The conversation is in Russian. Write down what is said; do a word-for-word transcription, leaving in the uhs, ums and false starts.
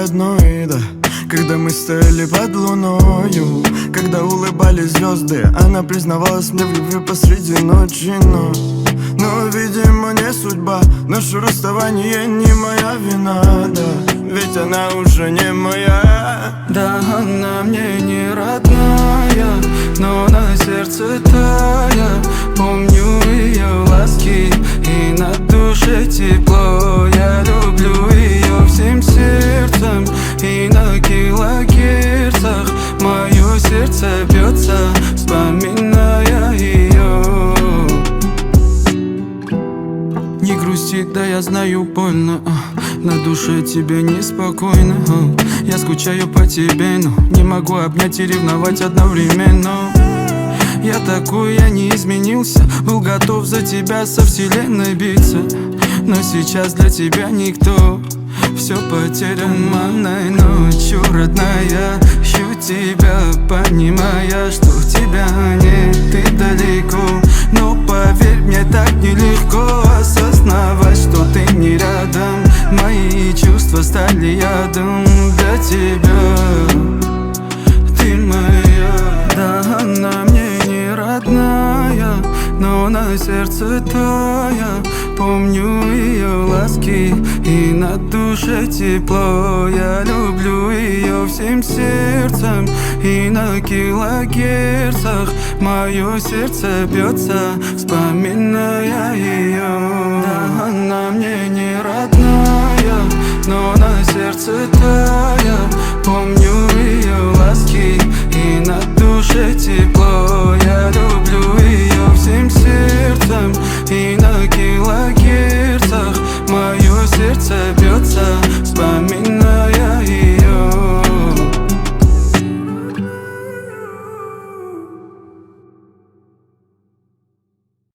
родной, да. Когда мы стояли под луною, когда улыбались звезды, она признавалась мне в любви посреди ночи, но Но, видимо, не судьба. Наше расставание не моя вина, да. Ведь она уже не моя. Да, она мне не родная, но на сердце тая. Помню ее ласки и на душе тепло. Я люблю ее всем сердцем и на килогерцах мое сердце бьется, вспоминая ее. Не грусти, да я знаю, больно, а. На душе тебе неспокойно, а. Я скучаю по тебе, но не могу обнять и ревновать одновременно. Я такой, я не изменился, был готов за тебя со вселенной биться. Но сейчас для тебя никто, все потеряно. Туманной ночью, родная, ищу тебя, понимая, что в тебя нет, ты далеко. Но поверь, мне так нелегко осознавать, что ты не рядом. Мои чувства стали ядом для тебя. Ты моя. Да, она мне не родная, но на сердце тая. Помню ее ласки и на душе тепло. Я люблю ее всем сердцем и на килогерцах мое сердце бьется, вспоминая ее. Да, она мне не родная, но на сердце тая. Помню